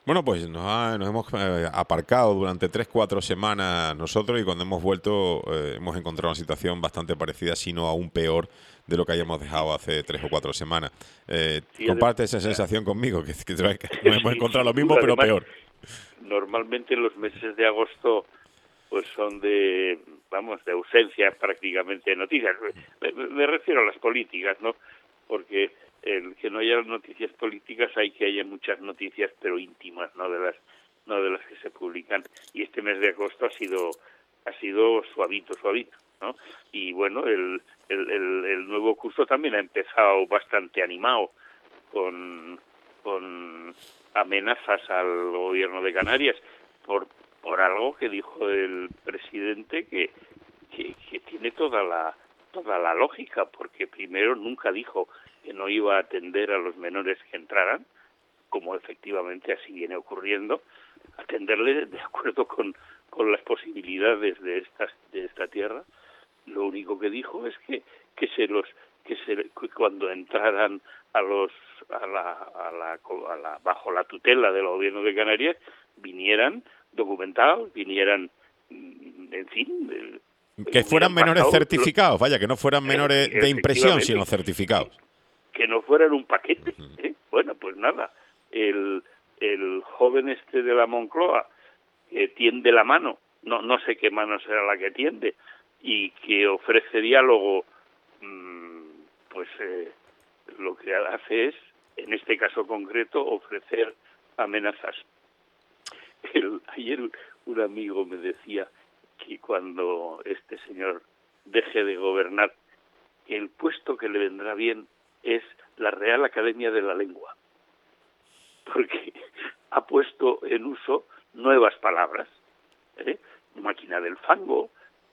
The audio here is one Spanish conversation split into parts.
Bueno, pues nos hemos aparcado durante 3, 4 semanas nosotros y cuando hemos vuelto hemos encontrado una situación bastante parecida, si no aún peor de lo que hayamos dejado hace 3 o 4 semanas. Sí, ¿Comparte esa sensación conmigo? Que nos hemos sí, encontrado lo sin mismo, duda. pero Además, peor. normalmente los meses de agosto pues son de, vamos, de ausencia prácticamente de noticias. Me refiero a las políticas, ¿no? Porque el que no haya noticias políticas hay que haya muchas noticias, pero íntimas, no de las que se publican. Y este mes de agosto ha sido suavito, ¿no? Y bueno, el nuevo curso también ha empezado bastante animado con amenazas al gobierno de Canarias por algo que dijo el presidente que tiene toda la lógica, porque primero nunca dijo que no iba a atender a los menores que entraran, como efectivamente así viene ocurriendo, atenderle de acuerdo con las posibilidades de esta tierra. Lo único que dijo es que cuando entraran bajo la tutela del gobierno de Canarias vinieran documentados, vinieran, en fin, Que fueran hubieran menores pasado certificados, vaya, que no fueran menores de impresión, efectivamente, sino certificados. que no fueran un paquete, ¿eh? Bueno, pues nada, el joven este de la Moncloa que tiende la mano, no sé qué mano será la que tiende, y que ofrece diálogo, pues lo que hace es, en este caso concreto, ofrecer amenazas. Ayer un amigo me decía que cuando este señor deje de gobernar, que el puesto que le vendrá bien es la Real Academia de la Lengua, porque ha puesto en uso nuevas palabras, máquina del fango,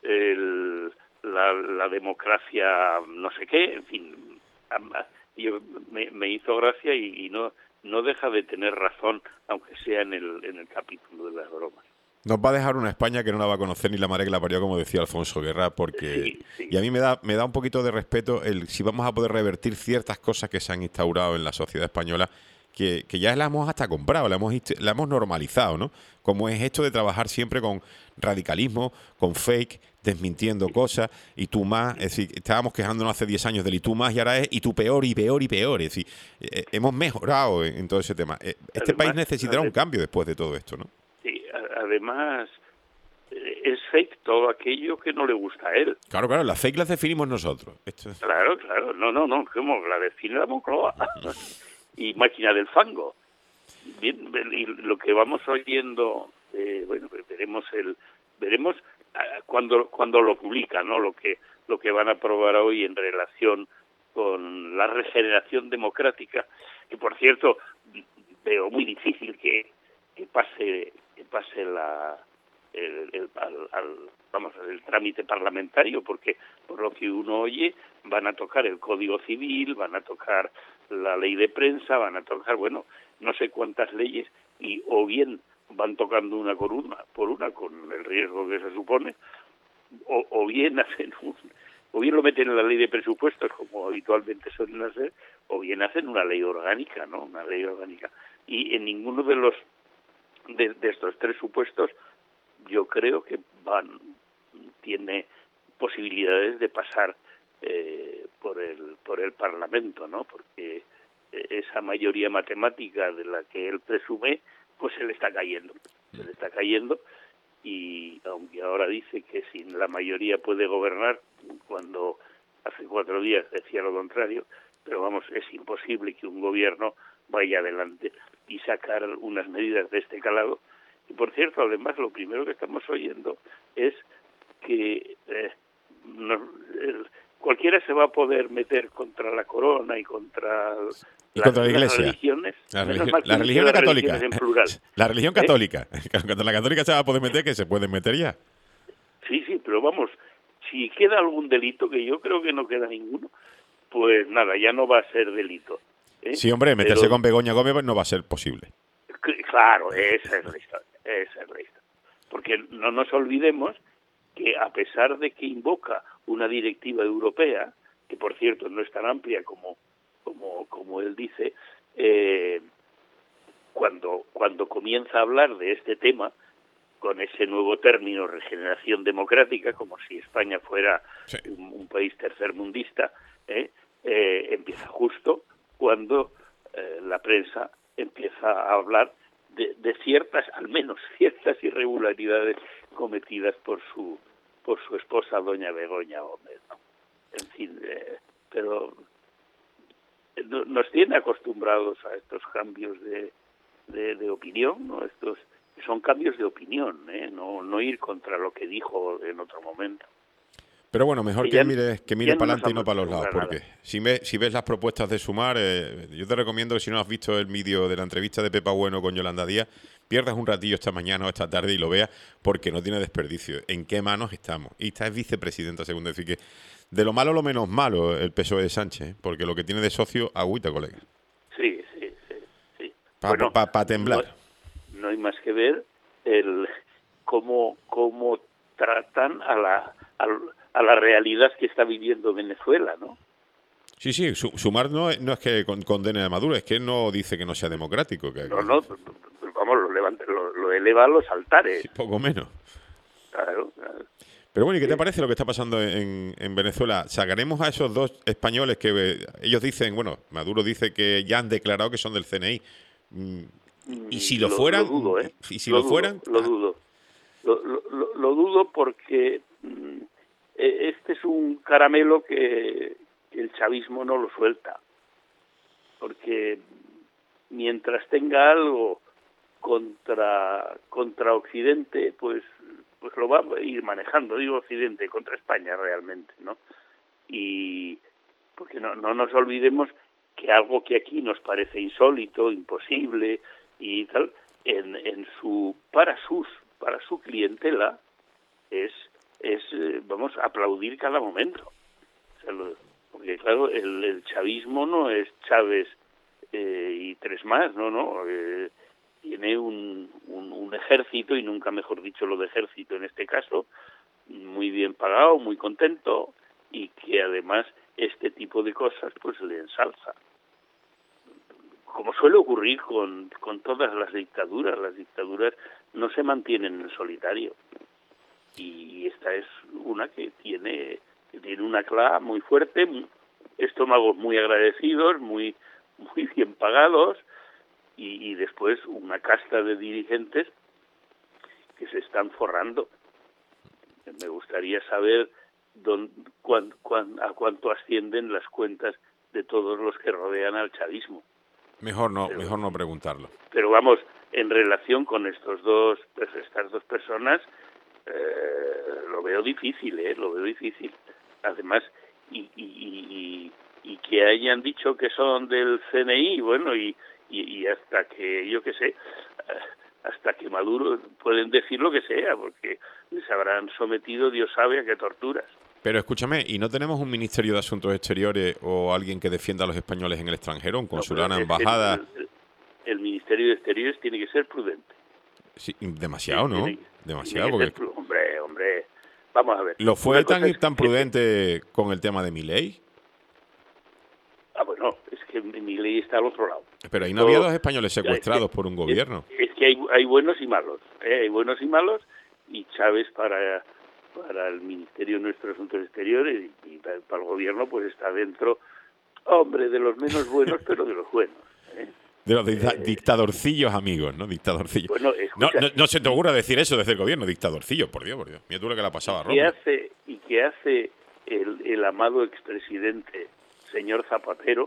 la democracia no sé qué, en fin, me hizo gracia y no deja de tener razón, aunque sea en el capítulo de las bromas. Nos va a dejar una España que no la va a conocer ni la madre que la parió, como decía Alfonso Guerra, porque... Sí, Y a sí. mí me da un poquito de respeto el si vamos a poder revertir ciertas cosas que se han instaurado en la sociedad española, que ya las hemos hasta comprado, la hemos normalizado, ¿no? Como es esto de trabajar siempre con radicalismo, con fake, desmintiendo cosas, y tú más, es decir, estábamos quejándonos hace 10 años del y tú más, y ahora es y tú peor y peor y peor, es decir, hemos mejorado en todo ese tema. Este país Además, necesitará un cambio después de todo esto, ¿no? sí, además es fake todo aquello que no le gusta a él. Claro, claro, las fake las definimos nosotros. Claro, no, como la define la Moncloa y máquina del fango. Bien, y lo que vamos oyendo, bueno, veremos cuando lo publican, ¿no? Lo que van a aprobar hoy en relación con la regeneración democrática, que por cierto veo muy difícil que pase el trámite parlamentario, porque por lo que uno oye van a tocar el Código Civil, van a tocar la ley de prensa, van a tocar, bueno, no sé cuántas leyes, y o bien van tocando una por una con el riesgo que se supone, o bien o bien lo meten en la ley de presupuestos como habitualmente suelen hacer, o bien hacen una ley orgánica, ¿no? Una ley orgánica. Y en ninguno de estos tres supuestos yo creo que tiene posibilidades de pasar por el Parlamento, ¿no? Porque esa mayoría matemática de la que él presume, pues se le está cayendo, y aunque ahora dice que sin la mayoría puede gobernar, cuando hace 4 días decía lo contrario, pero vamos, es imposible que un gobierno vaya adelante y sacar unas medidas de este calado. Y por cierto, además, lo primero que estamos oyendo es que cualquiera se va a poder meter contra la corona y contra Y contra la las Iglesia. religiones, La menos religión, mal que la dice religión las religiones católica. en plural. La religión ¿Eh? católica. Contra la católica se va a poder meter, que se pueden meter ya. Sí, pero vamos, si queda algún delito, que yo creo que no queda ninguno, pues nada, ya no va a ser delito. Sí, hombre, meterse Pero con Begoña Gómez no va a ser posible. claro, esa es la historia. Porque no nos olvidemos que a pesar de que invoca una directiva europea, que por cierto no es tan amplia como él dice, cuando comienza a hablar de este tema, con ese nuevo término, regeneración democrática, como si España fuera Sí. un país tercermundista, empieza justo cuando la prensa empieza a hablar de ciertas, al menos ciertas irregularidades cometidas por su esposa, doña Begoña Gómez, ¿no? En fin, pero nos tiene acostumbrados a estos cambios de opinión, ¿no? Estos son cambios de opinión, no ir contra lo que dijo en otro momento. Pero bueno, mejor que mire para adelante y no para los lados, nada. porque si ves las propuestas de Sumar, yo te recomiendo que si no has visto el vídeo de la entrevista de Pepa Bueno con Yolanda Díaz, pierdas un ratillo esta mañana o esta tarde y lo veas, porque no tiene desperdicio. ¿En qué manos estamos? Y esta es vicepresidenta segunda, es decir que de lo malo lo menos malo el PSOE de Sánchez, porque lo que tiene de socio, agüita, colega. Sí. Para temblar. No hay más que ver cómo tratan a la realidad que está viviendo Venezuela, ¿no? Sí, Sumar no es que condene a Maduro, es que él no dice que no sea democrático. Vamos, lo eleva a los altares. Sí, poco menos. Claro. Pero bueno, ¿y qué te parece lo que está pasando en Venezuela? ¿Sacaremos a esos dos españoles que ellos dicen, bueno, Maduro dice que ya han declarado que son del CNI? Y si lo fueran... Lo dudo, ¿eh? Y si lo fueran... Lo dudo. Lo dudo porque este es un caramelo que el chavismo no lo suelta. Porque mientras tenga algo contra Occidente, pues lo va a ir manejando, digo Occidente, contra España realmente, ¿no? Y porque no nos olvidemos que algo que aquí nos parece insólito, imposible y tal, para su clientela es vamos a aplaudir cada momento. O sea, porque claro, el chavismo no es Chávez y tres más, no, tiene un ejército, y nunca mejor dicho lo de ejército en este caso, muy bien pagado, muy contento, y que además este tipo de cosas pues le ensalza. Como suele ocurrir con todas las dictaduras no se mantienen en solitario. Y esta es una que tiene una clave muy fuerte, estómagos muy agradecidos, muy bien pagados, y después una casta de dirigentes que se están forrando. Me gustaría saber a cuánto ascienden las cuentas de todos los que rodean al chavismo. Mejor no preguntarlo. Pero vamos, en relación con estas dos personas, lo veo difícil, lo veo difícil. Además, y que hayan dicho que son del CNI, bueno, y hasta que, yo qué sé, hasta que Maduro pueden decir lo que sea, porque les habrán sometido, Dios sabe a qué torturas. Pero escúchame, ¿y no tenemos un Ministerio de Asuntos Exteriores o alguien que defienda a los españoles en el extranjero, un consulado, una embajada? El Ministerio de Exteriores tiene que ser prudente. Sí, demasiado, ¿no? Demasiado, porque... Hombre, vamos a ver. ¿Lo fue tan prudente con el tema de Milei? Bueno, es que Milei está al otro lado. Pero ahí no había dos españoles secuestrados por un gobierno. Es que hay buenos y malos, hay buenos y malos, y Chávez para el Ministerio de nuestros Asuntos Exteriores y para el gobierno pues está dentro, hombre, de los menos buenos, pero de los buenos. De los dictadorcillos amigos, ¿no? Dictadorcillos. Bueno, escucha, no se te ocurra decir eso desde el gobierno, dictadorcillo, por Dios. Mira tú lo que la pasaba a Roma. ¿Qué hace el amado expresidente, señor Zapatero?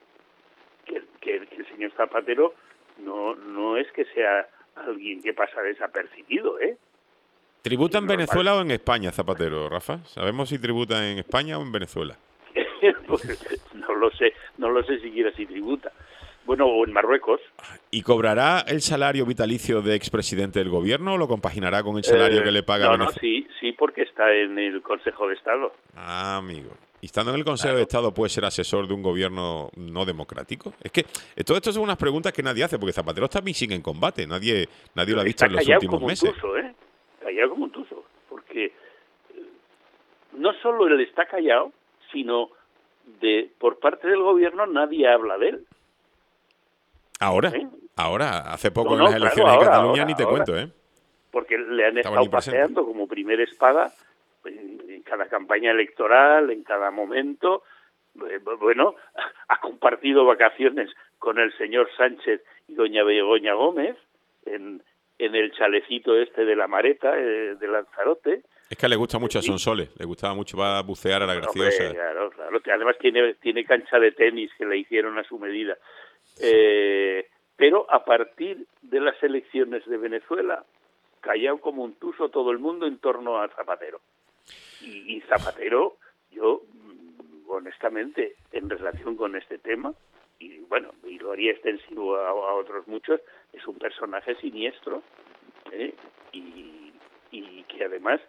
Que el señor Zapatero no es que sea alguien que pasa desapercibido, ¿Tributa en Venezuela o en España, Zapatero, Rafa? ¿Sabemos si tributa en España o en Venezuela? Pues, no lo sé siquiera si tributa. Bueno, o en Marruecos. ¿Y cobrará el salario vitalicio de expresidente del gobierno o lo compaginará con el salario que le paga Venezuela? Sí, porque está en el Consejo de Estado. Ah, amigo. ¿Y estando en el Consejo de Estado puede ser asesor de un gobierno no democrático? Es que todo esto son unas preguntas que nadie hace, porque Zapatero también sigue en combate. Nadie lo ha visto en los últimos meses. Callado como un tuso, porque no solo él está callado, sino por parte del gobierno nadie habla de él. Ahora, ¿eh? hace poco No, en las claro, elecciones ahora, de Cataluña ahora, ni te ahora. cuento, ¿eh? Porque le han Estaba allí estado presente. paseando como primera espada en cada campaña electoral, en cada momento. Bueno, ha compartido vacaciones con el señor Sánchez y doña Begoña Gómez en el chalecito este de la Mareta, de Lanzarote. Es que le gusta mucho a Sí. Sonsoles, le gustaba mucho para bucear a la Hombre, Graciosa. claro. Que además tiene cancha de tenis que le hicieron a su medida. Pero a partir de las elecciones de Venezuela, callado como un tuso todo el mundo en torno a Zapatero. Y Zapatero, yo, honestamente, en relación con este tema, y bueno, y lo haría extensivo a otros muchos, es un personaje siniestro, y que además,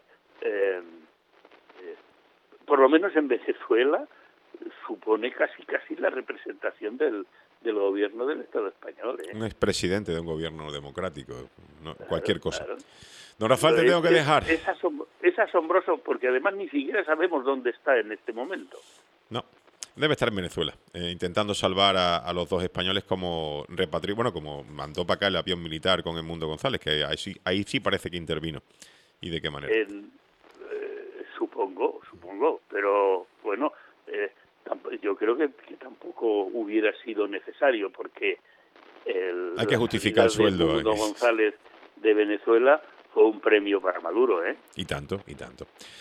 por lo menos en Venezuela, supone casi la representación del gobierno del Estado español. Un expresidente de un gobierno democrático, no, Claro, cualquier cosa. claro. Don Rafael, te tengo que dejar. Es asombroso porque además ni siquiera sabemos dónde está en este momento. No, debe estar en Venezuela, intentando salvar a los dos españoles como repatrió, bueno, como mandó para acá el avión militar con Edmundo González, que ahí sí parece que intervino. ¿Y de qué manera? Supongo, pero bueno, yo creo que tampoco hubiera sido necesario porque Hay que justificar el sueldo. Edmundo González de Venezuela fue un premio para Maduro, ¿eh? Y tanto, y tanto.